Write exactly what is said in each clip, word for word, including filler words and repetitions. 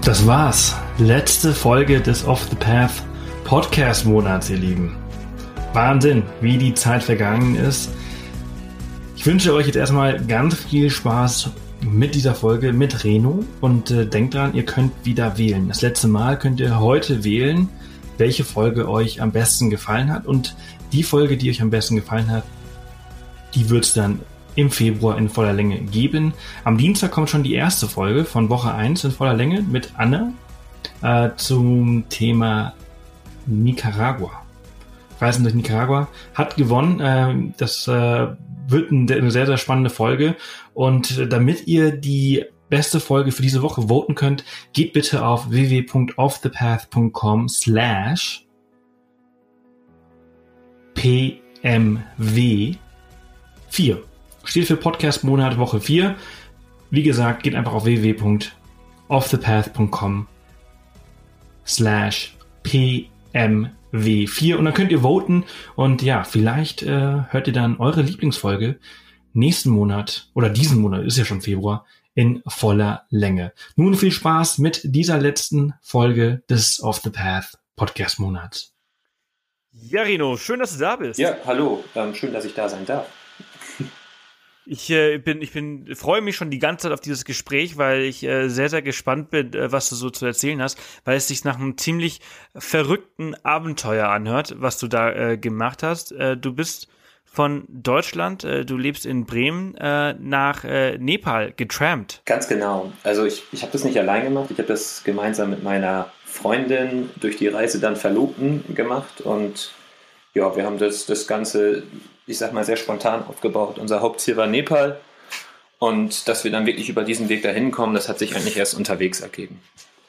Das war's. Letzte Folge des Off the Path Podcast Monats, ihr Lieben. Wahnsinn, wie die Zeit vergangen ist. Ich wünsche euch jetzt erstmal ganz viel Spaß mit dieser Folge mit Reno und äh, denkt dran, ihr könnt wieder wählen. Das letzte Mal könnt ihr heute wählen, welche Folge euch am besten gefallen hat, und die Folge, die euch am besten gefallen hat, die wird es dann im Februar in voller Länge geben. Am Dienstag kommt schon die erste Folge von Woche eins in voller Länge mit Anne äh, zum Thema Nicaragua. Reisen durch Nicaragua hat gewonnen. Äh, das äh, wird eine sehr, sehr spannende Folge. Und äh, damit ihr die beste Folge für diese Woche voten könnt, geht bitte auf w w w punkt offthepath punkt com slash p m w vier. Steht für Podcast Monat Woche vier. Wie gesagt, geht einfach auf w w w punkt offthepath punkt com slash p m w vier und dann könnt ihr voten und ja, vielleicht äh, hört ihr dann eure Lieblingsfolge nächsten Monat oder diesen Monat, ist ja schon Februar, in voller Länge. Nun viel Spaß mit dieser letzten Folge des Off the Path Podcast Monats. Ja, Reno, schön, dass du da bist. Ja, hallo, ähm, schön, dass ich da sein darf. Ich äh, bin, ich bin, freue mich schon die ganze Zeit auf dieses Gespräch, weil ich äh, sehr, sehr gespannt bin, äh, was du so zu erzählen hast, weil es sich nach einem ziemlich verrückten Abenteuer anhört, was du da äh, gemacht hast. Äh, du bist von Deutschland, äh, du lebst in Bremen, äh, nach äh, Nepal getrampt. Ganz genau. Also ich, ich habe das nicht allein gemacht, ich habe das gemeinsam mit meiner Freundin durch die Reise dann Verlobten gemacht und ja, wir haben das, das Ganze, ich sag mal, sehr spontan aufgebaut. Unser Hauptziel war Nepal und dass wir dann wirklich über diesen Weg dahin kommen, das hat sich eigentlich erst unterwegs ergeben.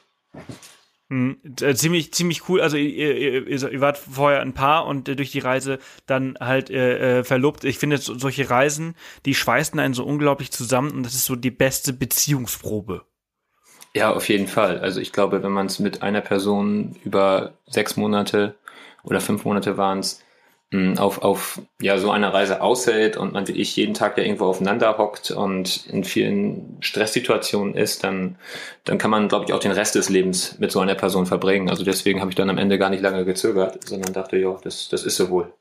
Hm, äh, ziemlich, ziemlich cool. Also ihr, ihr, ihr wart vorher ein Paar und äh, durch die Reise dann halt äh, verlobt. Ich finde, so, solche Reisen, die schweißen einen so unglaublich zusammen und das ist so die beste Beziehungsprobe. Ja, auf jeden Fall. Also ich glaube, wenn man es mit einer Person über sechs Monate oder fünf Monate waren es, auf, auf ja, so einer Reise aushält und man wirklich jeden Tag ja irgendwo aufeinander hockt und in vielen Stresssituationen ist, dann, dann kann man, glaube ich, auch den Rest des Lebens mit so einer Person verbringen. Also deswegen habe ich dann am Ende gar nicht lange gezögert, sondern dachte, ja, das, das ist so wohl.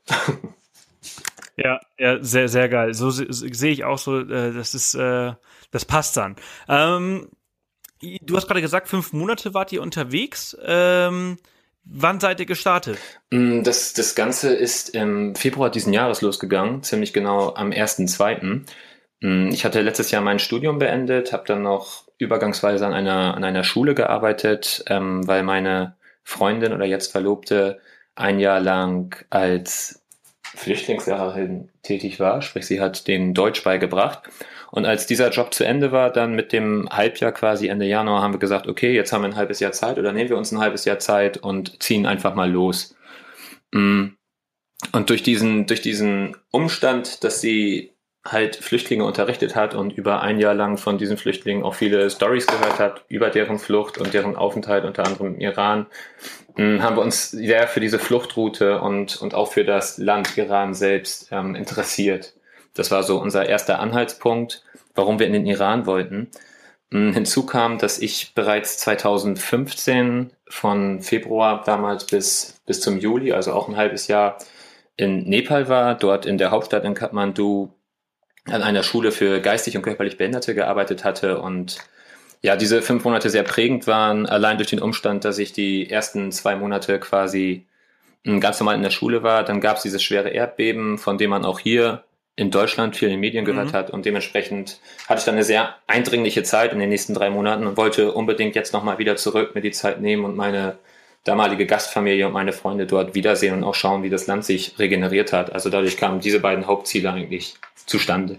Ja, ja, sehr, sehr geil. So se- sehe ich auch so, äh, das ist, äh, das passt dann. Ähm, du hast gerade gesagt, fünf Monate wart ihr unterwegs. Ähm, Wann seid ihr gestartet? Das, das Ganze ist im Februar diesen Jahres losgegangen, ziemlich genau am ersten zweiten Ich hatte letztes Jahr mein Studium beendet, habe dann noch übergangsweise an einer, an einer Schule gearbeitet, ähm, weil meine Freundin oder jetzt Verlobte ein Jahr lang als Flüchtlingslehrerin tätig war, sprich sie hat denen Deutsch beigebracht. Und als dieser Job zu Ende war, dann mit dem Halbjahr quasi Ende Januar, haben wir gesagt, okay, jetzt haben wir ein halbes Jahr Zeit oder nehmen wir uns ein halbes Jahr Zeit und ziehen einfach mal los. Und durch diesen, durch diesen Umstand, dass sie halt Flüchtlinge unterrichtet hat und über ein Jahr lang von diesen Flüchtlingen auch viele Storys gehört hat, über deren Flucht und deren Aufenthalt unter anderem im Iran, haben wir uns sehr für diese Fluchtroute und, und auch für das Land Iran selbst ähm, interessiert. Das war so unser erster Anhaltspunkt, warum wir in den Iran wollten. Hinzu kam, dass ich bereits zweitausendfünfzehn von Februar damals bis, bis zum Juli, also auch ein halbes Jahr, in Nepal war, dort in der Hauptstadt in Kathmandu an einer Schule für geistig und körperlich Behinderte gearbeitet hatte und ja, diese fünf Monate sehr prägend waren, allein durch den Umstand, dass ich die ersten zwei Monate quasi ganz normal in der Schule war. Dann gab es dieses schwere Erdbeben, von dem man auch hier in Deutschland viel in den Medien gehört mhm. hat und dementsprechend hatte ich dann eine sehr eindringliche Zeit in den nächsten drei Monaten und wollte unbedingt jetzt nochmal wieder zurück, mir die Zeit nehmen und meine damalige Gastfamilie und meine Freunde dort wiedersehen und auch schauen, wie das Land sich regeneriert hat. Also dadurch kamen diese beiden Hauptziele eigentlich zustande.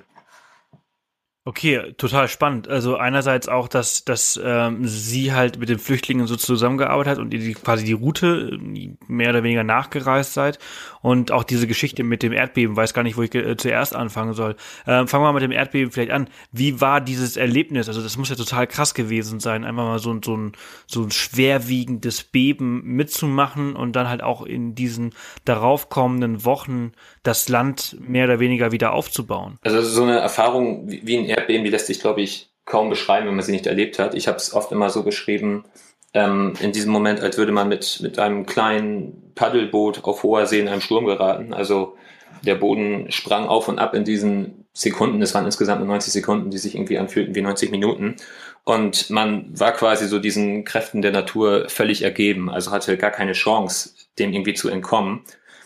Okay, total spannend. Also einerseits auch, dass, dass ähm, sie halt mit den Flüchtlingen so zusammengearbeitet hat und ihr die, quasi die Route mehr oder weniger nachgereist seid und auch diese Geschichte mit dem Erdbeben, weiß gar nicht, wo ich äh, zuerst anfangen soll. Ähm, fangen wir mal mit dem Erdbeben vielleicht an. Wie war dieses Erlebnis? Also das muss ja total krass gewesen sein, einfach mal so, so, ein, so ein schwerwiegendes Beben mitzumachen und dann halt auch in diesen daraufkommenden Wochen das Land mehr oder weniger wieder aufzubauen. Also so eine Erfahrung wie ein Erdbeben, die lässt sich, glaube ich, kaum beschreiben, wenn man sie nicht erlebt hat. Ich habe es oft immer so beschrieben, ähm, in diesem Moment, als würde man mit, mit einem kleinen Paddelboot auf hoher See in einem Sturm geraten. Also der Boden sprang auf und ab in diesen Sekunden. Es waren insgesamt nur neunzig Sekunden, die sich irgendwie anfühlten wie neunzig Minuten. Und man war quasi so diesen Kräften der Natur völlig ergeben. Also hatte gar keine Chance, dem irgendwie zu entkommen.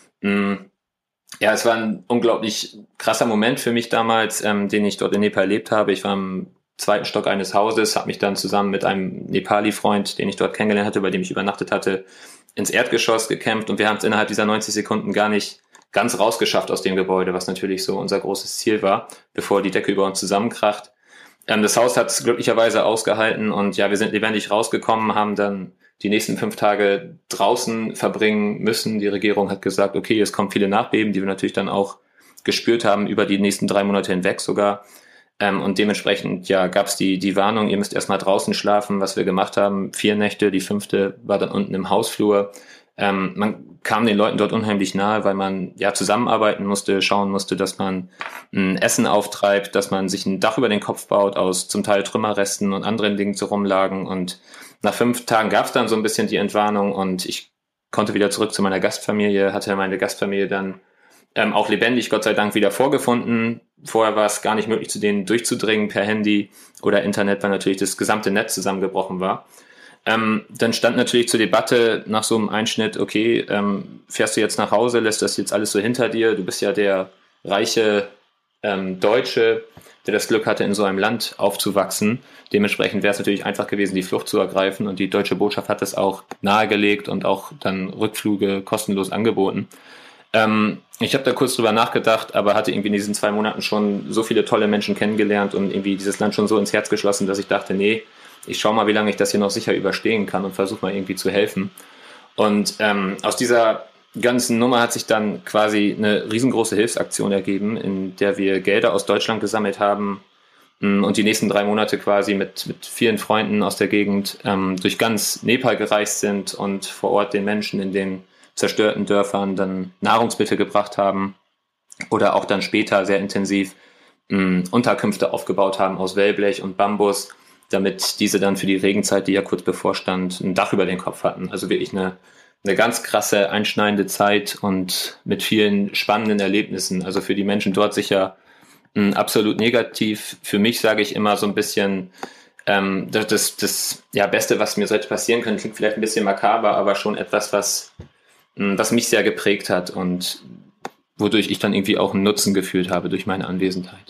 Ja, es war ein unglaublich krasser Moment für mich damals, ähm, den ich dort in Nepal erlebt habe. Ich war im zweiten Stock eines Hauses, habe mich dann zusammen mit einem Nepali-Freund, den ich dort kennengelernt hatte, bei dem ich übernachtet hatte, ins Erdgeschoss gekämpft. Und wir haben es innerhalb dieser neunzig Sekunden gar nicht ganz rausgeschafft aus dem Gebäude, was natürlich so unser großes Ziel war, bevor die Decke über uns zusammenkracht. Ähm, das Haus hat es glücklicherweise ausgehalten und ja, wir sind lebendig rausgekommen, haben dann die nächsten fünf Tage draußen verbringen müssen. Die Regierung hat gesagt, okay, es kommen viele Nachbeben, die wir natürlich dann auch gespürt haben, über die nächsten drei Monate hinweg sogar. Ähm, und dementsprechend ja, gab es die, die Warnung, ihr müsst erstmal draußen schlafen, was wir gemacht haben. Vier Nächte, die fünfte war dann unten im Hausflur. Ähm, man kam den Leuten dort unheimlich nahe, weil man ja zusammenarbeiten musste, schauen musste, dass man ein Essen auftreibt, dass man sich ein Dach über den Kopf baut aus zum Teil Trümmerresten und anderen Dingen, die so rumlagen. Und nach fünf Tagen gab es dann so ein bisschen die Entwarnung und ich konnte wieder zurück zu meiner Gastfamilie, hatte meine Gastfamilie dann ähm, auch lebendig, Gott sei Dank, wieder vorgefunden. Vorher war es gar nicht möglich, zu denen durchzudringen per Handy oder Internet, weil natürlich das gesamte Netz zusammengebrochen war. Ähm, dann stand natürlich zur Debatte nach so einem Einschnitt, okay, ähm, fährst du jetzt nach Hause, lässt das jetzt alles so hinter dir? Du bist ja der reiche ähm, Deutsche, der das Glück hatte, in so einem Land aufzuwachsen. Dementsprechend wäre es natürlich einfach gewesen, die Flucht zu ergreifen und die deutsche Botschaft hat das auch nahegelegt und auch dann Rückflüge kostenlos angeboten. Ähm, ich habe da kurz drüber nachgedacht, aber hatte irgendwie in diesen zwei Monaten schon so viele tolle Menschen kennengelernt und irgendwie dieses Land schon so ins Herz geschlossen, dass ich dachte, nee, ich schaue mal, wie lange ich das hier noch sicher überstehen kann und versuche mal irgendwie zu helfen. Und ähm, aus dieser ganzen Nummer hat sich dann quasi eine riesengroße Hilfsaktion ergeben, in der wir Gelder aus Deutschland gesammelt haben und die nächsten drei Monate quasi mit, mit vielen Freunden aus der Gegend ähm, durch ganz Nepal gereist sind und vor Ort den Menschen in den zerstörten Dörfern dann Nahrungsmittel gebracht haben oder auch dann später sehr intensiv mh, Unterkünfte aufgebaut haben aus Wellblech und Bambus, damit diese dann für die Regenzeit, die ja kurz bevorstand, ein Dach über den Kopf hatten. Also wirklich eine, eine ganz krasse, einschneidende Zeit und mit vielen spannenden Erlebnissen. Also für die Menschen dort sicher mh, absolut negativ. Für mich sage ich immer so ein bisschen, ähm, das, das, das ja, Beste, was mir sollte passieren können, klingt vielleicht ein bisschen makaber, aber schon etwas, was, mh, was mich sehr geprägt hat und wodurch ich dann irgendwie auch einen Nutzen gefühlt habe durch meine Anwesenheit.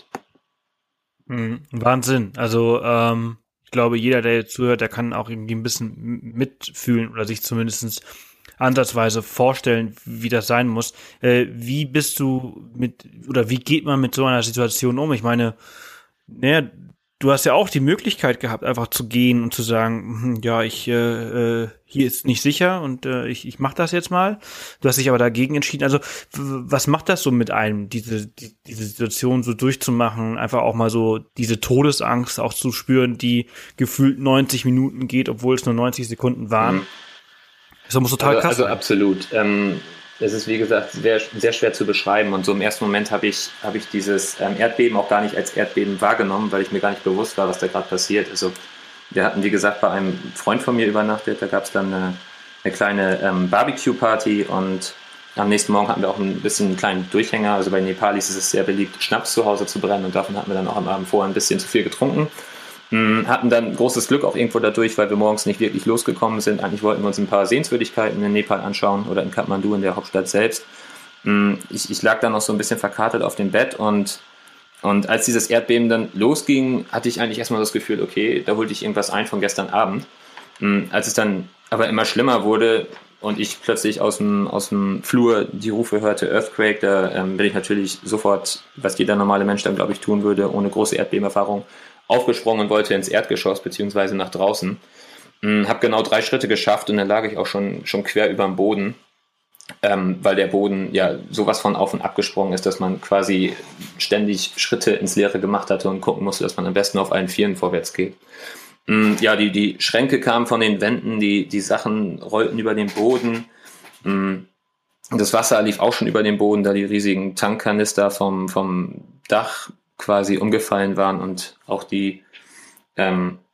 Mhm, Wahnsinn. Also ähm ich glaube, jeder, der jetzt zuhört, der kann auch irgendwie ein bisschen mitfühlen oder sich zumindest ansatzweise vorstellen, wie das sein muss. Äh, wie bist du mit, oder wie geht man mit so einer Situation um? Ich meine, naja, du hast ja auch die Möglichkeit gehabt, einfach zu gehen und zu sagen, hm, ja, ich, äh, äh, hier ist nicht sicher und äh, ich, ich mach das jetzt mal. Du hast dich aber dagegen entschieden. Also, w- was macht das so mit einem, diese, die, diese Situation so durchzumachen, einfach auch mal so diese Todesangst auch zu spüren, die gefühlt neunzig Minuten geht, obwohl es nur neunzig Sekunden waren. Mhm. Das muss total also, krass also sein. absolut. Ähm, es ist, wie gesagt, sehr, sehr schwer zu beschreiben. Und so im ersten Moment habe ich, habe ich dieses ähm, Erdbeben auch gar nicht als Erdbeben wahrgenommen, weil ich mir gar nicht bewusst war, was da gerade passiert. Also wir hatten, wie gesagt, bei einem Freund von mir übernachtet. Da gab es dann eine, eine kleine ähm, Barbecue-Party und am nächsten Morgen hatten wir auch ein bisschen einen kleinen Durchhänger. Also bei Nepalis ist es sehr beliebt, Schnaps zu Hause zu brennen und davon hatten wir dann auch am Abend vorher ein bisschen zu viel getrunken. Hatten dann großes Glück auch irgendwo dadurch, weil wir morgens nicht wirklich losgekommen sind. Eigentlich wollten wir uns ein paar Sehenswürdigkeiten in Nepal anschauen oder in Kathmandu, in der Hauptstadt selbst. Ich, ich lag dann noch so ein bisschen verkatert auf dem Bett und, und als dieses Erdbeben dann losging, hatte ich eigentlich erstmal das Gefühl, okay, da holte ich irgendwas ein von gestern Abend. Als es dann aber immer schlimmer wurde und ich plötzlich aus dem, aus dem Flur die Rufe hörte, Earthquake, da ähm, bin ich natürlich sofort, was jeder normale Mensch dann, glaube ich, tun würde, ohne große Erdbebenerfahrung, aufgesprungen und wollte ins Erdgeschoss beziehungsweise nach draußen. Hm, habe genau drei Schritte geschafft und dann lag ich auch schon, schon quer über dem Boden, ähm, weil der Boden ja sowas von auf und ab gesprungen ist, dass man quasi ständig Schritte ins Leere gemacht hatte und gucken musste, dass man am besten auf allen Vieren vorwärts geht. Hm, ja, die, die Schränke kamen von den Wänden, die, die Sachen rollten über den Boden. Hm, das Wasser lief auch schon über den Boden, da die riesigen Tankkanister vom, vom Dach quasi umgefallen waren und auch die, ähm,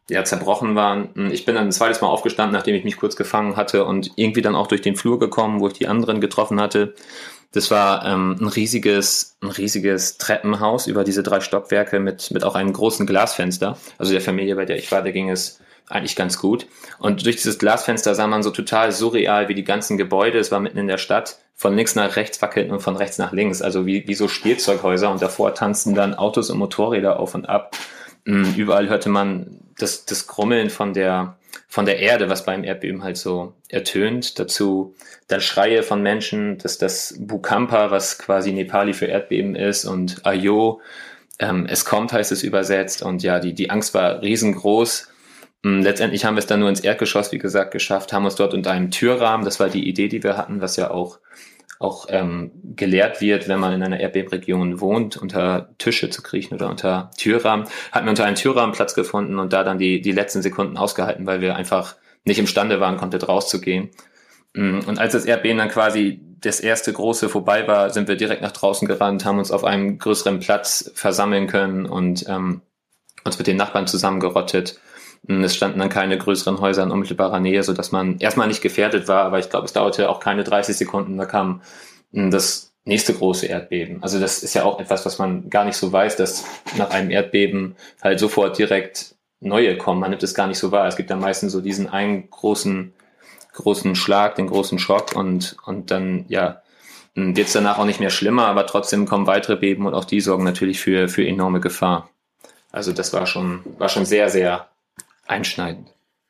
ja, zerbrochen waren. Ich bin dann ein zweites Mal aufgestanden, nachdem ich mich kurz gefangen hatte und irgendwie dann auch durch den Flur gekommen, wo ich die anderen getroffen hatte. Das war ähm, ein riesiges, ein riesiges Treppenhaus über diese drei Stockwerke mit, mit auch einem großen Glasfenster. Also der Familie, bei der ich war, der ging es eigentlich ganz gut. Und durch dieses Glasfenster sah man so total surreal, wie die ganzen Gebäude, es war mitten in der Stadt, von links nach rechts wackelten und von rechts nach links. Also wie, wie so Spielzeughäuser und davor tanzten dann Autos und Motorräder auf und ab. Überall hörte man das, das Grummeln von der, von der Erde, was beim Erdbeben halt so ertönt. Dazu dann Schreie von Menschen, dass das Bhukampa, was quasi Nepali für Erdbeben ist, und Ayo, ähm, es kommt, heißt es übersetzt. Und ja, die, die Angst war riesengroß. Letztendlich haben wir es dann nur ins Erdgeschoss, wie gesagt, geschafft, haben uns dort unter einem Türrahmen, das war die Idee, die wir hatten, was ja auch auch ähm, gelehrt wird, wenn man in einer Erdbebenregion wohnt, unter Tische zu kriechen oder unter Türrahmen, hatten wir unter einem Türrahmen Platz gefunden und da dann die die letzten Sekunden ausgehalten, weil wir einfach nicht imstande waren, komplett rauszugehen. Und als das Erdbeben dann quasi das erste große vorbei war, sind wir direkt nach draußen gerannt, haben uns auf einem größeren Platz versammeln können und ähm, uns mit den Nachbarn zusammengerottet. Es standen dann keine größeren Häuser in unmittelbarer Nähe, sodass man erstmal nicht gefährdet war, aber ich glaube, es dauerte auch keine dreißig Sekunden, da kam das nächste große Erdbeben. Also das ist ja auch etwas, was man gar nicht so weiß, dass nach einem Erdbeben halt sofort direkt neue kommen. Man nimmt es gar nicht so wahr. Es gibt dann meistens so diesen einen großen, großen Schlag, den großen Schock und, und dann, ja, wird es danach auch nicht mehr schlimmer, aber trotzdem kommen weitere Beben und auch die sorgen natürlich für, für enorme Gefahr. Also das war schon, war schon sehr, sehr einschneidend.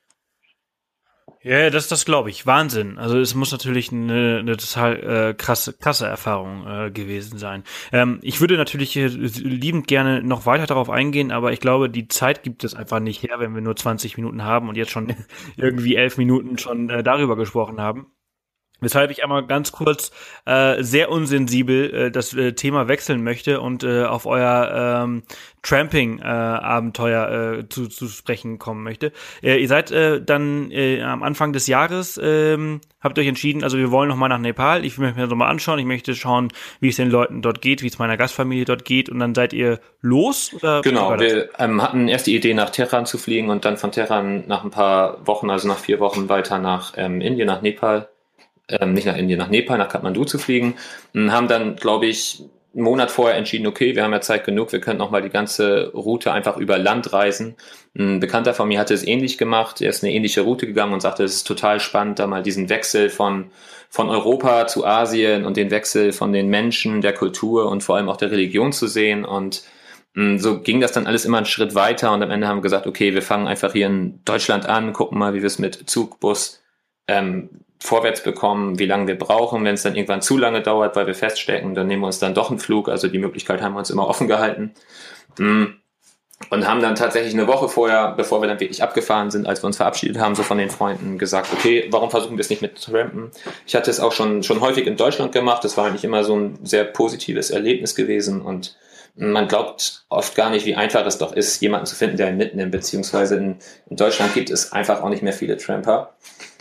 Ja, das, das glaube ich. Wahnsinn. Also es muss natürlich eine, eine total äh, krasse, krasse Erfahrung äh, gewesen sein. Ähm, ich würde natürlich äh, liebend gerne noch weiter darauf eingehen, aber ich glaube, die Zeit gibt es einfach nicht her, wenn wir nur zwanzig Minuten haben und jetzt schon irgendwie elf Minuten schon äh, darüber gesprochen haben. Weshalb ich einmal ganz kurz äh, sehr unsensibel äh, das äh, Thema wechseln möchte und äh, auf euer ähm, Tramping-Abenteuer äh, äh, zu, zu sprechen kommen möchte. Äh, ihr seid äh, dann äh, am Anfang des Jahres, ähm, habt euch entschieden, also wir wollen nochmal nach Nepal, ich möchte mir das nochmal anschauen, ich möchte schauen, wie es den Leuten dort geht, wie es meiner Gastfamilie dort geht und dann seid ihr los? Oder genau, wir ähm, hatten erst die Idee, nach Tehran zu fliegen und dann von Tehran nach ein paar Wochen, also nach vier Wochen weiter nach ähm, Indien, nach Nepal. Ähm, nicht nach Indien, nach Nepal, nach Kathmandu zu fliegen. Und haben dann, glaube ich, einen Monat vorher entschieden, okay, wir haben ja Zeit genug, wir können nochmal die ganze Route einfach über Land reisen. Ein Bekannter von mir hatte es ähnlich gemacht, er ist eine ähnliche Route gegangen und sagte, es ist total spannend, da mal diesen Wechsel von, von Europa zu Asien und den Wechsel von den Menschen, der Kultur und vor allem auch der Religion zu sehen. Und mh, so ging das dann alles immer einen Schritt weiter und am Ende haben wir gesagt, okay, wir fangen einfach hier in Deutschland an, gucken mal, wie wir es mit Zug, Bus, ähm, vorwärts bekommen, wie lange wir brauchen. Wenn es dann irgendwann zu lange dauert, weil wir feststecken, dann nehmen wir uns dann doch einen Flug. Also die Möglichkeit haben wir uns immer offen gehalten. Und haben dann tatsächlich eine Woche vorher, bevor wir dann wirklich abgefahren sind, als wir uns verabschiedet haben, so von den Freunden gesagt, okay, warum versuchen wir es nicht mit Trampen? Ich hatte es auch schon, schon häufig in Deutschland gemacht. Das war eigentlich immer so ein sehr positives Erlebnis gewesen und man glaubt oft gar nicht, wie einfach es doch ist, jemanden zu finden, der ihn mitnimmt, beziehungsweise in, in Deutschland gibt es einfach auch nicht mehr viele Tramper.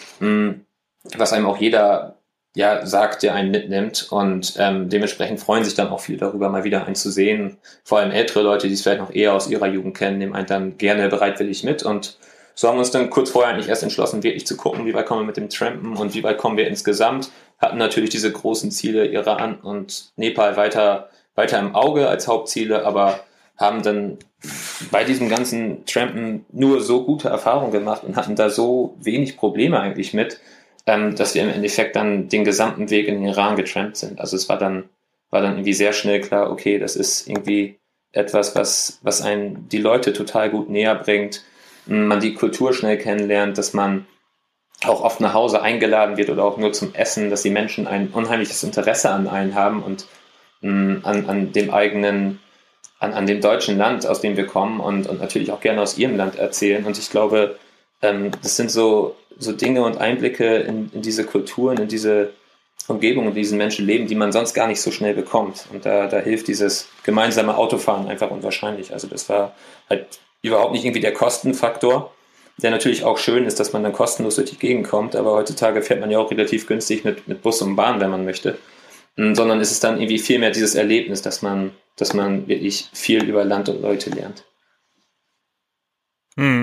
Was einem auch jeder ja sagt, der einen mitnimmt und ähm, dementsprechend freuen sich dann auch viele darüber, mal wieder einen zu sehen. Vor allem ältere Leute, die es vielleicht noch eher aus ihrer Jugend kennen, nehmen einen dann gerne bereitwillig mit und so haben wir uns dann kurz vorher eigentlich erst entschlossen, wirklich zu gucken, wie weit kommen wir mit dem Trampen und wie weit kommen wir insgesamt. Hatten natürlich diese großen Ziele, Iran und Nepal weiter, weiter im Auge als Hauptziele, aber haben dann bei diesem ganzen Trampen nur so gute Erfahrungen gemacht und hatten da so wenig Probleme eigentlich mit, ähm, dass wir im Endeffekt dann den gesamten Weg in den Iran getrampt sind. Also es war dann, war dann irgendwie sehr schnell klar, okay, das ist irgendwie etwas, was, was einen die Leute total gut näher bringt, man die Kultur schnell kennenlernt, dass man auch oft nach Hause eingeladen wird oder auch nur zum Essen, dass die Menschen ein unheimliches Interesse an einen haben und mh, an, an dem eigenen An, an dem deutschen Land, aus dem wir kommen und, und natürlich auch gerne aus ihrem Land erzählen. Und ich glaube, ähm, das sind so, so Dinge und Einblicke in, in diese Kulturen, in diese Umgebung, in diesen Menschen leben, die man sonst gar nicht so schnell bekommt. Und da, da hilft dieses gemeinsame Autofahren einfach unwahrscheinlich. Also das war halt überhaupt nicht irgendwie der Kostenfaktor, der natürlich auch schön ist, dass man dann kostenlos durch die Gegend kommt. Aber heutzutage fährt man ja auch relativ günstig mit, mit Bus und Bahn, wenn man möchte. Sondern ist es dann irgendwie viel mehr dieses Erlebnis, dass man, dass man wirklich viel über Land und Leute lernt. Mhm.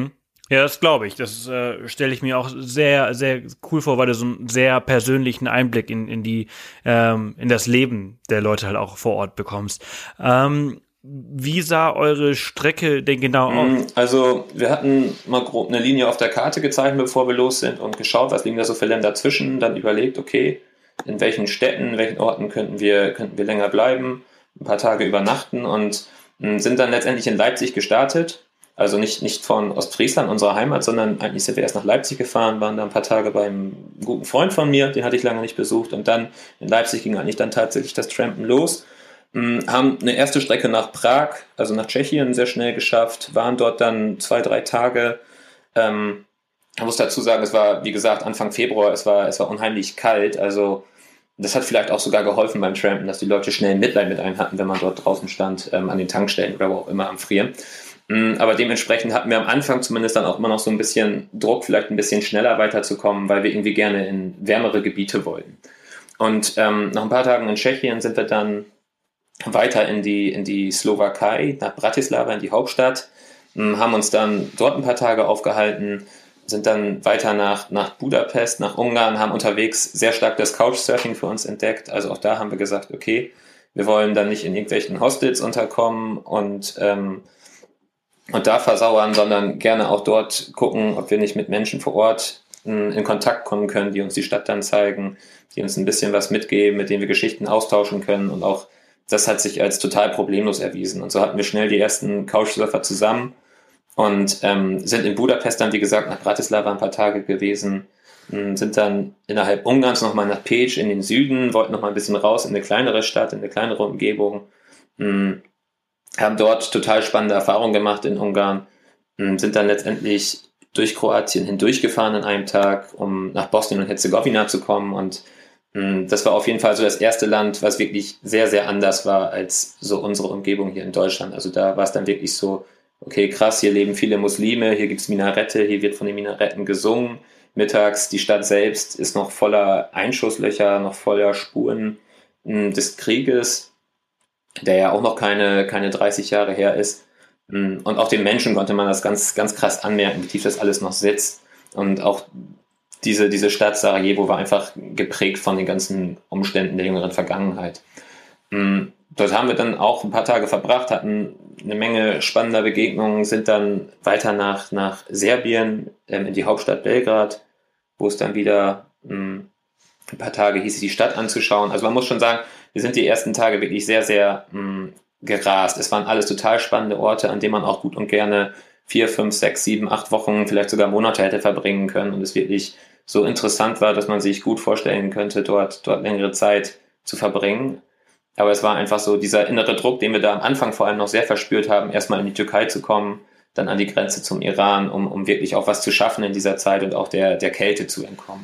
Ja, das glaube ich. Das äh, stelle ich mir auch sehr, sehr cool vor, weil du so einen sehr persönlichen Einblick in, in die, ähm, in das Leben der Leute halt auch vor Ort bekommst. Ähm, wie sah eure Strecke denn genau aus? Also wir hatten mal grob eine Linie auf der Karte gezeichnet, bevor wir los sind und geschaut, was liegen da so für Länder zwischen, dann überlegt, okay, in welchen Städten, in welchen Orten könnten wir, könnten wir länger bleiben, ein paar Tage übernachten und mh, sind dann letztendlich in Leipzig gestartet. Also nicht, nicht von Ostfriesland, unserer Heimat, sondern eigentlich sind wir erst nach Leipzig gefahren, waren da ein paar Tage beim guten Freund von mir, den hatte ich lange nicht besucht. Und dann in Leipzig ging eigentlich dann tatsächlich das Trampen los. Haben eine erste Strecke nach Prag, also nach Tschechien, sehr schnell geschafft, waren dort dann zwei, drei Tage. Ähm, ich muss dazu sagen, es war, wie gesagt, Anfang Februar, es war, es war unheimlich kalt. Also das hat vielleicht auch sogar geholfen beim Trampen, dass die Leute schnell Mitleid mit einem hatten, wenn man dort draußen stand, ähm, an den Tankstellen oder wo auch immer am Frieren. Aber dementsprechend hatten wir am Anfang zumindest dann auch immer noch so ein bisschen Druck, vielleicht ein bisschen schneller weiterzukommen, weil wir irgendwie gerne in wärmere Gebiete wollten. Und ähm, nach ein paar Tagen in Tschechien sind wir dann weiter in die, in die Slowakei, nach Bratislava, in die Hauptstadt, haben uns dann dort ein paar Tage aufgehalten, sind dann weiter nach, nach Budapest, nach Ungarn, haben unterwegs sehr stark das Couchsurfing für uns entdeckt. Also auch da haben wir gesagt, okay, wir wollen dann nicht in irgendwelchen Hostels unterkommen und ähm, und da versauern, sondern gerne auch dort gucken, ob wir nicht mit Menschen vor Ort in Kontakt kommen können, die uns die Stadt dann zeigen, die uns ein bisschen was mitgeben, mit denen wir Geschichten austauschen können und auch das hat sich als total problemlos erwiesen. Und so hatten wir schnell die ersten Couchsurfer zusammen und ähm, sind in Budapest dann, wie gesagt, nach Bratislava ein paar Tage gewesen, sind dann innerhalb Ungarns nochmal nach Pécs in den Süden, wollten nochmal ein bisschen raus in eine kleinere Stadt, in eine kleinere Umgebung, haben dort total spannende Erfahrungen gemacht in Ungarn, sind dann letztendlich durch Kroatien hindurchgefahren an einem Tag, um nach Bosnien und Herzegowina zu kommen und mh, das war auf jeden Fall so das erste Land, was wirklich sehr, sehr anders war als so unsere Umgebung hier in Deutschland. Also da war es dann wirklich so, okay, krass, hier leben viele Muslime, hier gibt's Minarette, hier wird von den Minaretten gesungen. Mittags, die Stadt selbst ist noch voller Einschusslöcher, noch voller Spuren mh, des Krieges, der ja auch noch keine, keine dreißig Jahre her ist. Und auch den Menschen konnte man das ganz, ganz krass anmerken, wie tief das alles noch sitzt. Und auch diese, diese Stadt Sarajevo war einfach geprägt von den ganzen Umständen der jüngeren Vergangenheit. Dort haben wir dann auch ein paar Tage verbracht, hatten eine Menge spannender Begegnungen, sind dann weiter nach, nach Serbien, ähm, in die Hauptstadt Belgrad, wo es dann wieder ähm, ein paar Tage hieß, die Stadt anzuschauen. Also man muss schon sagen, wir sind die ersten Tage wirklich sehr, sehr mh, gerast. Es waren alles total spannende Orte, an denen man auch gut und gerne vier, fünf, sechs, sieben, acht Wochen, vielleicht sogar Monate hätte verbringen können und es wirklich so interessant war, dass man sich gut vorstellen könnte, dort, dort längere Zeit zu verbringen. Aber es war einfach so dieser innere Druck, den wir da am Anfang vor allem noch sehr verspürt haben, erstmal in die Türkei zu kommen, dann an die Grenze zum Iran, um, um wirklich auch was zu schaffen in dieser Zeit und auch der, der Kälte zu entkommen.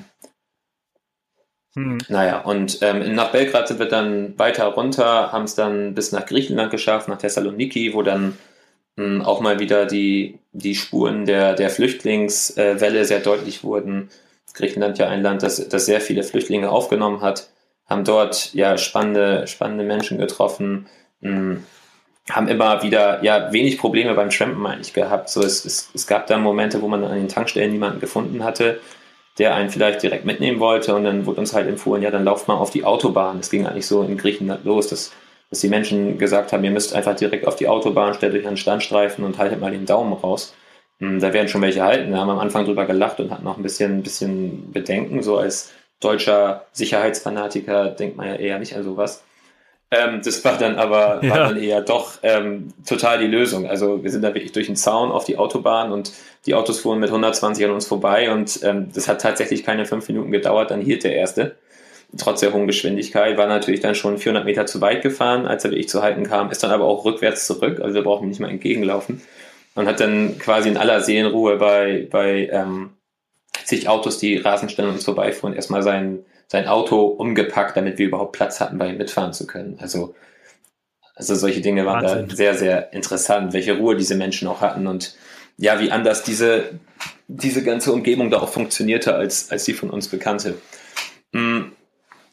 Hm. Naja, und ähm, nach Belgrad sind wir dann weiter runter, haben es dann bis nach Griechenland geschafft, nach Thessaloniki, wo dann mh, auch mal wieder die, die Spuren der, der Flüchtlingswelle äh, sehr deutlich wurden. Griechenland ja ein Land, das, das sehr viele Flüchtlinge aufgenommen hat, haben dort ja spannende, spannende Menschen getroffen, mh, haben immer wieder ja wenig Probleme beim Trampen eigentlich gehabt. So, es, es, es gab da Momente, wo man an den Tankstellen niemanden gefunden hatte, der einen vielleicht direkt mitnehmen wollte und dann wurde uns halt empfohlen, ja, dann lauft mal auf die Autobahn. Das ging eigentlich so in Griechenland los, dass, dass die Menschen gesagt haben, ihr müsst einfach direkt auf die Autobahn, stellt euch an den Standstreifen und haltet mal den Daumen raus. Da werden schon welche halten. Da haben wir am Anfang drüber gelacht und hatten auch ein bisschen, bisschen Bedenken. So als deutscher Sicherheitsfanatiker denkt man ja eher nicht an sowas. Ähm, das war dann aber ja. war dann eher doch ähm, total die Lösung. Also wir sind dann wirklich durch den Zaun auf die Autobahn und die Autos fuhren mit hundertzwanzig an uns vorbei und ähm, das hat tatsächlich keine fünf Minuten gedauert, dann hielt der erste. Trotz der hohen Geschwindigkeit war natürlich dann schon vierhundert Meter zu weit gefahren, als er wirklich zu halten kam, ist dann aber auch rückwärts zurück, also wir brauchen nicht mal entgegenlaufen und hat dann quasi in aller Seelenruhe bei, bei ähm, zig Autos, die rasend schnell an uns vorbeifuhren, erstmal sein sein Auto umgepackt, damit wir überhaupt Platz hatten, bei ihm mitfahren zu können. Also, also solche Dinge waren Wahnsinn. Da sehr, sehr interessant, welche Ruhe diese Menschen auch hatten und ja, wie anders diese, diese ganze Umgebung da auch funktionierte als, als die von uns bekannte.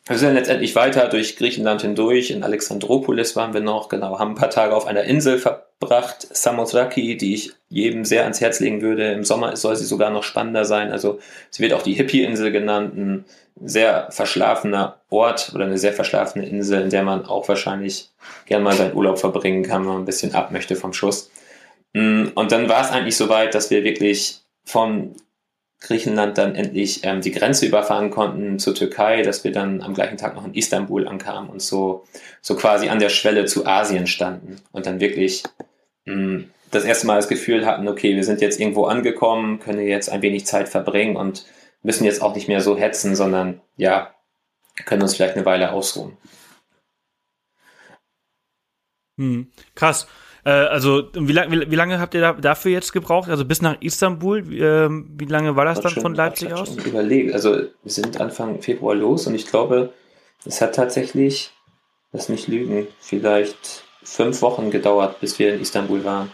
Wir sind dann letztendlich weiter durch Griechenland hindurch. In Alexandroupolis waren wir noch, genau, haben ein paar Tage auf einer Insel verbracht, Samothraki, die ich jedem sehr ans Herz legen würde. Im Sommer soll sie sogar noch spannender sein. Also sie wird auch die Hippie-Insel genannt, ein sehr verschlafener Ort oder eine sehr verschlafene Insel, in der man auch wahrscheinlich gern mal seinen Urlaub verbringen kann, wenn man ein bisschen ab möchte vom Schuss. Und dann war es eigentlich so weit, dass wir wirklich von Griechenland dann endlich ähm, die Grenze überfahren konnten zur Türkei, dass wir dann am gleichen Tag noch in Istanbul ankamen und so, so quasi an der Schwelle zu Asien standen und dann wirklich mh, das erste Mal das Gefühl hatten, okay, wir sind jetzt irgendwo angekommen, können jetzt ein wenig Zeit verbringen und müssen jetzt auch nicht mehr so hetzen, sondern ja, können uns vielleicht eine Weile ausruhen. Hm, krass. Also wie, lang, wie, wie lange habt ihr da, dafür jetzt gebraucht? Also bis nach Istanbul? Äh, wie lange war das dann schon, von Leipzig ich aus? Schon überlegt. Also wir sind Anfang Februar los und ich glaube, es hat tatsächlich, lass mich lügen, vielleicht fünf Wochen gedauert, bis wir in Istanbul waren.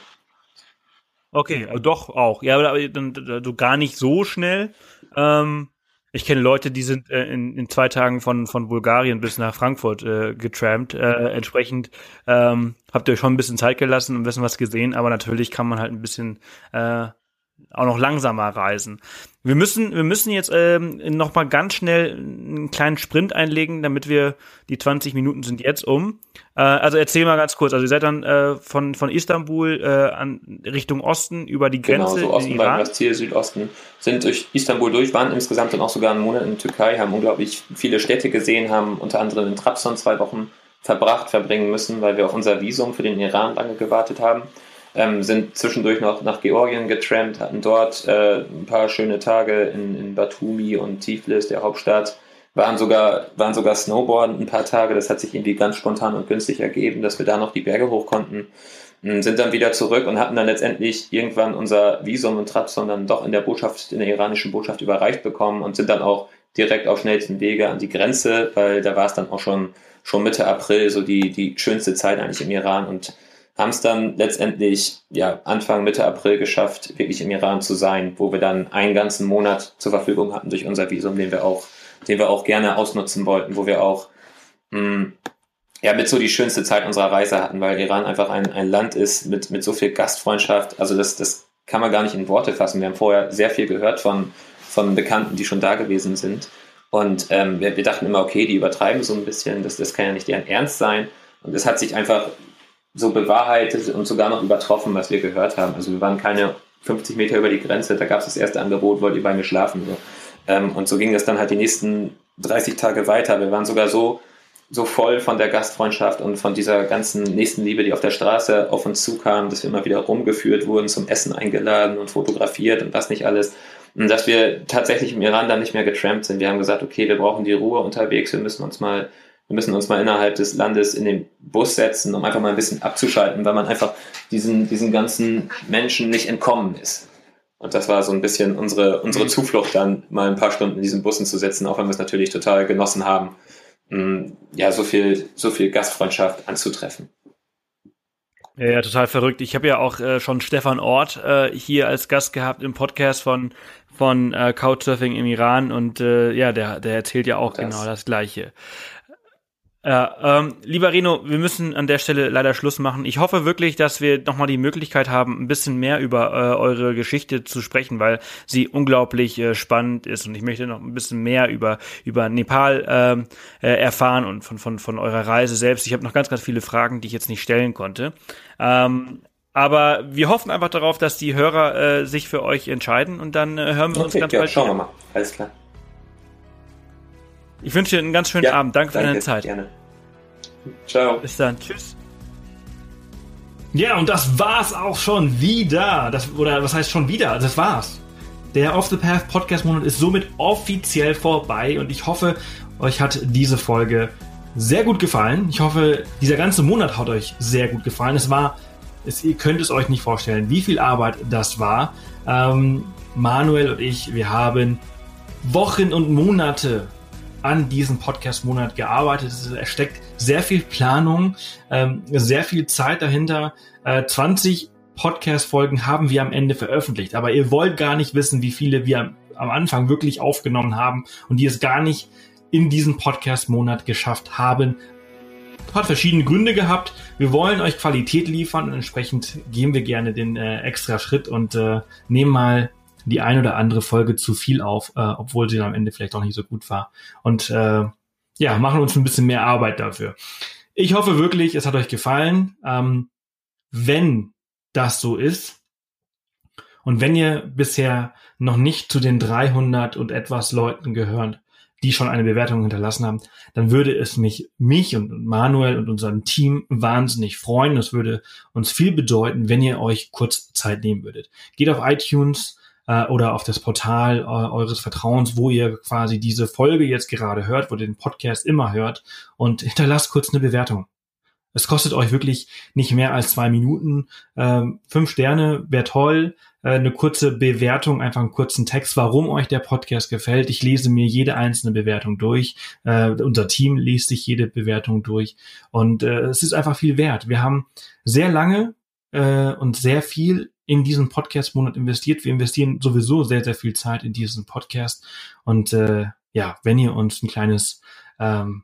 Okay, also doch auch. Ja, aber dann also gar nicht so schnell. Ähm, ich kenne Leute, die sind äh, in, in zwei Tagen von, von Bulgarien bis nach Frankfurt äh, getrampt. Äh, entsprechend ähm, habt ihr euch schon ein bisschen Zeit gelassen und ein bisschen was gesehen, aber natürlich kann man halt ein bisschen äh, auch noch langsamer reisen. Wir müssen, wir müssen jetzt ähm, noch mal ganz schnell einen kleinen Sprint einlegen, damit wir die zwanzig Minuten sind jetzt um. Äh, also erzähl mal ganz kurz. Also ihr seid dann äh, von von Istanbul äh, an Richtung Osten über die Grenze. Genau, so Osten war das Ziel, Südosten. Sind durch Istanbul durch, waren insgesamt dann auch sogar einen Monat in der Türkei, haben unglaublich viele Städte gesehen, haben unter anderem in Trabzon zwei Wochen verbracht, verbringen müssen, weil wir auf unser Visum für den Iran lange gewartet haben. Ähm, sind zwischendurch noch nach Georgien getrampt, hatten dort äh, ein paar schöne Tage in, in Batumi und Tiflis, der Hauptstadt, waren sogar, waren sogar Snowboarden ein paar Tage, das hat sich irgendwie ganz spontan und günstig ergeben, dass wir da noch die Berge hoch konnten, sind dann wieder zurück und hatten dann letztendlich irgendwann unser Visum in Trabzon dann doch in der Botschaft, in der iranischen Botschaft überreicht bekommen und sind dann auch direkt auf schnellsten Wege an die Grenze, weil da war es dann auch schon, schon Mitte April, so die, die schönste Zeit eigentlich im Iran und haben es dann letztendlich ja, Anfang, Mitte April geschafft, wirklich im Iran zu sein, wo wir dann einen ganzen Monat zur Verfügung hatten durch unser Visum, den wir auch, den wir auch gerne ausnutzen wollten, wo wir auch mh, ja, mit so die schönste Zeit unserer Reise hatten, weil Iran einfach ein, ein Land ist mit, mit so viel Gastfreundschaft. Also das, das kann man gar nicht in Worte fassen. Wir haben vorher sehr viel gehört von, von Bekannten, die schon da gewesen sind. Und ähm, wir, wir dachten immer, okay, die übertreiben so ein bisschen, das, das kann ja nicht deren Ernst sein. Und es hat sich einfach so bewahrheitet und sogar noch übertroffen, was wir gehört haben. Also wir waren keine fünfzig Meter über die Grenze, da gab es das erste Angebot, wollt ihr bei mir schlafen? So. Ähm, und so ging das dann halt die nächsten dreißig Tage weiter. Wir waren sogar so, so voll von der Gastfreundschaft und von dieser ganzen Nächstenliebe, die auf der Straße auf uns zukam, dass wir immer wieder rumgeführt wurden, zum Essen eingeladen und fotografiert und was nicht alles. Und dass wir tatsächlich im Iran dann nicht mehr getrampt sind. Wir haben gesagt, okay, wir brauchen die Ruhe unterwegs, wir müssen uns mal Wir müssen uns mal innerhalb des Landes in den Bus setzen, um einfach mal ein bisschen abzuschalten, weil man einfach diesen, diesen ganzen Menschen nicht entkommen ist. Und das war so ein bisschen unsere, unsere Zuflucht, dann mal ein paar Stunden in diesen Bussen zu sitzen, auch wenn wir es natürlich total genossen haben, ja, so viel, so viel Gastfreundschaft anzutreffen. Ja, ja, total verrückt. Ich habe ja auch äh, schon Stefan Ort äh, hier als Gast gehabt im Podcast von von äh, Couchsurfing im Iran und äh, ja, der der erzählt ja auch das. Genau das Gleiche. Ja, ähm, lieber Reno, wir müssen an der Stelle leider Schluss machen. Ich hoffe wirklich, dass wir nochmal die Möglichkeit haben, ein bisschen mehr über äh, eure Geschichte zu sprechen, weil sie unglaublich äh, spannend ist und ich möchte noch ein bisschen mehr über über Nepal ähm, äh, erfahren und von von von eurer Reise selbst. Ich habe noch ganz, ganz viele Fragen, die ich jetzt nicht stellen konnte. Ähm, aber wir hoffen einfach darauf, dass die Hörer äh, sich für euch entscheiden und dann äh, hören wir okay, uns ganz ja, bald. Schauen wir mal. Alles klar. Ich wünsche dir einen ganz schönen ja, Abend. Danke, danke für deine Zeit. Gerne. Ciao. Bis dann. Tschüss. Ja, und das war's auch schon wieder. Das, oder was heißt schon wieder? Das war's. Der Off the Path Podcast Monat ist somit offiziell vorbei und ich hoffe, euch hat diese Folge sehr gut gefallen. Ich hoffe, dieser ganze Monat hat euch sehr gut gefallen. Es war, es, ihr könnt es euch nicht vorstellen, wie viel Arbeit das war. Ähm, Manuel und ich, wir haben Wochen und Monate an diesem Podcast-Monat gearbeitet. Es steckt sehr viel Planung, ähm, sehr viel Zeit dahinter. Äh, zwanzig Podcast-Folgen haben wir am Ende veröffentlicht, aber ihr wollt gar nicht wissen, wie viele wir am Anfang wirklich aufgenommen haben und die es gar nicht in diesem Podcast-Monat geschafft haben. Hat verschiedene Gründe gehabt. Wir wollen euch Qualität liefern und entsprechend gehen wir gerne den äh, extra Schritt und äh, nehmen mal die ein oder andere Folge zu viel auf, äh, obwohl sie am Ende vielleicht auch nicht so gut war. Und äh, ja, machen uns ein bisschen mehr Arbeit dafür. Ich hoffe wirklich, es hat euch gefallen. Ähm, wenn das so ist und wenn ihr bisher noch nicht zu den dreihundert und etwas Leuten gehört, die schon eine Bewertung hinterlassen haben, dann würde es mich, mich und Manuel und unserem Team wahnsinnig freuen. Es würde uns viel bedeuten, wenn ihr euch kurz Zeit nehmen würdet. Geht auf iTunes äh, oder auf das Portal äh, eures Vertrauens, wo ihr quasi diese Folge jetzt gerade hört, wo ihr den Podcast immer hört, und hinterlasst kurz eine Bewertung. Es kostet euch wirklich nicht mehr als zwei Minuten. Ähm, fünf Sterne wäre toll. Äh, eine kurze Bewertung, einfach einen kurzen Text, warum euch der Podcast gefällt. Ich lese mir jede einzelne Bewertung durch. Äh, unser Team liest sich jede Bewertung durch. Und äh, es ist einfach viel wert. Wir haben sehr lange äh, und sehr viel in diesen Podcast-Monat investiert. Wir investieren sowieso sehr, sehr viel Zeit in diesen Podcast. Und äh, ja, wenn ihr uns ein kleines ähm,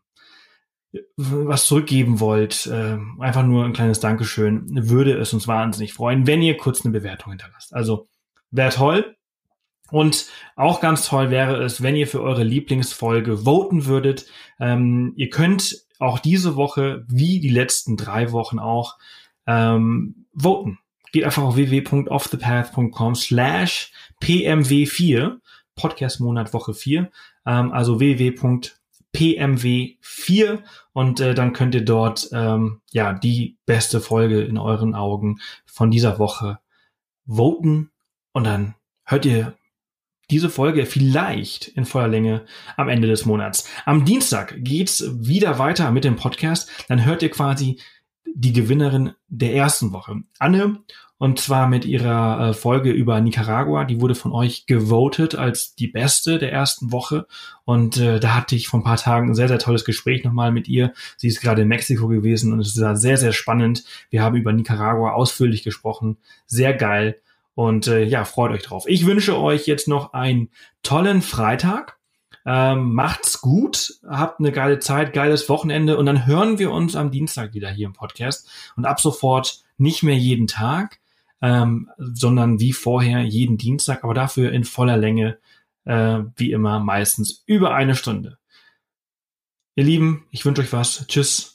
was zurückgeben wollt, äh, einfach nur ein kleines Dankeschön, würde es uns wahnsinnig freuen, wenn ihr kurz eine Bewertung hinterlasst. Also wäre toll. Und auch ganz toll wäre es, wenn ihr für eure Lieblingsfolge voten würdet. Ähm, ihr könnt auch diese Woche, wie die letzten drei Wochen auch, ähm, voten. Geht einfach auf w w w punkt off the path punkt com slash p m w vier, Podcast-Monat Woche vier, ähm, also w w w punkt p m w vier, und äh, dann könnt ihr dort ähm, ja die beste Folge in euren Augen von dieser Woche voten, und dann hört ihr diese Folge vielleicht in voller Länge am Ende des Monats. Am Dienstag geht's wieder weiter mit dem Podcast. Dann hört ihr quasi die Gewinnerin der ersten Woche, Anne, und zwar mit ihrer äh, Folge über Nicaragua. Die wurde von euch gewotet als die beste der ersten Woche, und äh, da hatte ich vor ein paar Tagen ein sehr, sehr tolles Gespräch nochmal mit ihr. Sie ist gerade in Mexiko gewesen und es war sehr, sehr spannend. Wir haben über Nicaragua ausführlich gesprochen. Sehr geil, und äh, ja, freut euch drauf. Ich wünsche euch jetzt noch einen tollen Freitag. Ähm, macht's gut, habt eine geile Zeit, geiles Wochenende, und dann hören wir uns am Dienstag wieder hier im Podcast, und ab sofort nicht mehr jeden Tag, ähm, sondern wie vorher jeden Dienstag, aber dafür in voller Länge, äh, wie immer meistens über eine Stunde. Ihr Lieben, ich wünsche euch was. Tschüss.